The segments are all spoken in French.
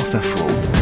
France Info.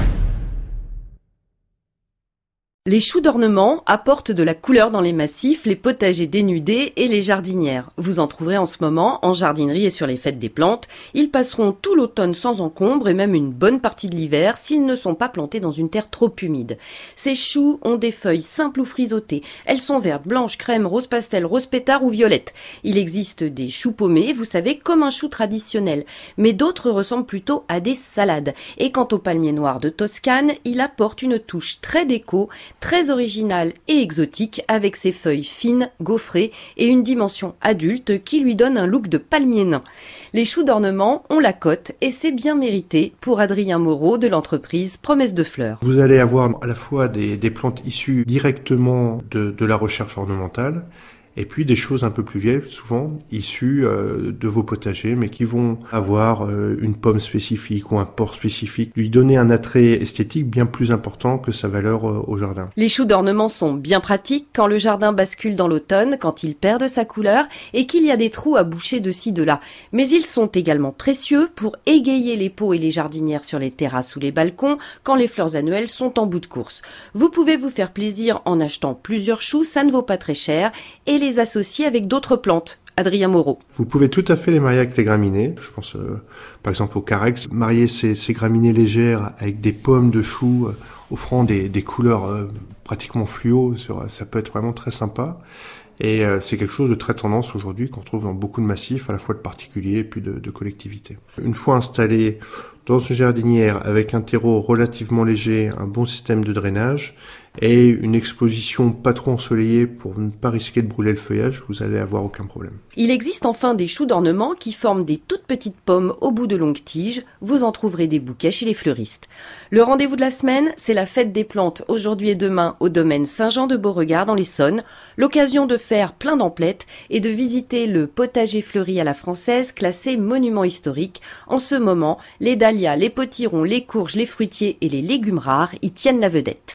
Les choux d'ornement apportent de la couleur dans les massifs, les potagers dénudés et les jardinières. Vous en trouverez en ce moment en jardinerie et sur les fêtes des plantes. Ils passeront tout l'automne sans encombre et même une bonne partie de l'hiver s'ils ne sont pas plantés dans une terre trop humide. Ces choux ont des feuilles simples ou frisottées. Elles sont vertes, blanches, crème, rose pastel, rose pétard ou violette. Il existe des choux paumés, vous savez, comme un chou traditionnel. Mais d'autres ressemblent plutôt à des salades. Et quant au palmier noir de Toscane, il apporte une touche très déco, très original et exotique avec ses feuilles fines, gaufrées et une dimension adulte qui lui donne un look de palmier nain. Les choux d'ornement ont la cote et c'est bien mérité pour Adrien Moreau de l'entreprise Promesse de Fleurs. Vous allez avoir à la fois des plantes issues directement de la recherche ornementale et puis des choses un peu plus vieilles, souvent issues de vos potagers, mais qui vont avoir une pomme spécifique ou un porc spécifique, lui donner un attrait esthétique bien plus important que sa valeur au jardin. Les choux d'ornement sont bien pratiques quand le jardin bascule dans l'automne, quand il perd de sa couleur et qu'il y a des trous à boucher de ci de là. Mais ils sont également précieux pour égayer les pots et les jardinières sur les terrasses ou les balcons quand les fleurs annuelles sont en bout de course. Vous pouvez vous faire plaisir en achetant plusieurs choux, ça ne vaut pas très cher, et les associer avec d'autres plantes. Adrien Moreau. Vous pouvez tout à fait les marier avec les graminées. Je pense par exemple au carex. Marier ces graminées légères avec des pommes de choux offrant des couleurs pratiquement fluo, ça peut être vraiment très sympa. Et c'est quelque chose de très tendance aujourd'hui qu'on trouve dans beaucoup de massifs, à la fois de particuliers et puis de collectivités. Une fois installé dans une jardinière avec un terreau relativement léger, un bon système de drainage et une exposition pas trop ensoleillée pour ne pas risquer de brûler le feuillage, vous allez avoir aucun problème. Il existe enfin des choux d'ornement qui forment des toutes petites pommes au bout de longues tiges. Vous en trouverez des bouquets chez les fleuristes. Le rendez-vous de la semaine, c'est la fête des plantes aujourd'hui et demain au domaine Saint-Jean-de-Beauregard dans l'Essonne. L'occasion de faire plein d'emplettes et de visiter le potager fleuri à la française classé monument historique. En ce moment, les dahlias, les potirons, les courges, les fruitiers et les légumes rares y tiennent la vedette.